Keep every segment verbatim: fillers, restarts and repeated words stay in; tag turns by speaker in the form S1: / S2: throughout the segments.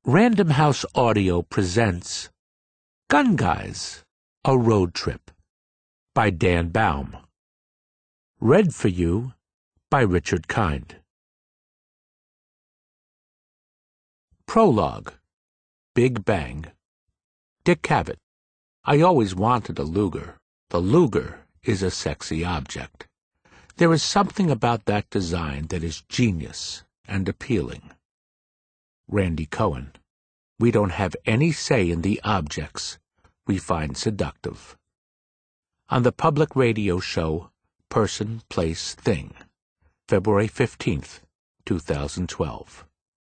S1: Random House Audio presents Gun Guys, A Road Trip by Dan Baum. Read for you by Richard Kind. Prologue. Big Bang. Dick Cavett. I always wanted a Luger. The Luger is a sexy object. There is something about that design that is genius and appealing. Randy Cohen. We don't have any say in the objects we find seductive. On the public radio show Person, Place, Thing, February fifteenth, two thousand twelve.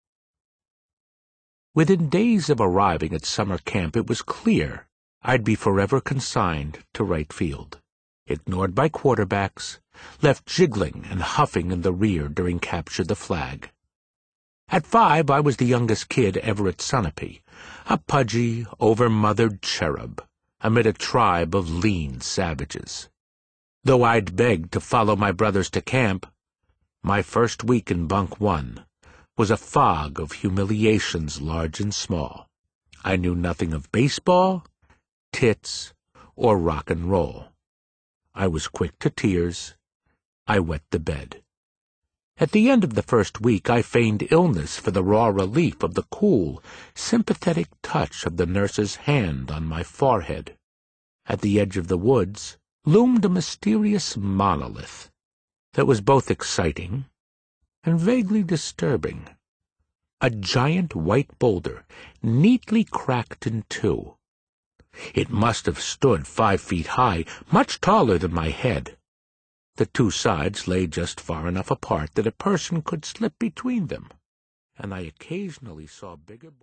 S1: Within days of arriving at summer camp, it was clear I'd be forever consigned to right field, ignored by quarterbacks, left jiggling and huffing in the rear during capture the flag. At five, I was the youngest kid ever at Sunapee, a pudgy, over-mothered cherub amid a tribe of lean savages. Though I'd begged to follow my brothers to camp, my first week in Bunk One was a fog of humiliations large and small. I knew nothing of baseball, tits, or rock and roll. I was quick to tears. I wet the bed. At the end of the first week, I feigned illness for the raw relief of the cool, sympathetic touch of the nurse's hand on my forehead. At the edge of the woods loomed a mysterious monolith that was both exciting and vaguely disturbing. A giant white boulder, neatly cracked in two. It must have stood five feet high, much taller than my head. The two sides lay just far enough apart that a person could slip between them, and I occasionally saw bigger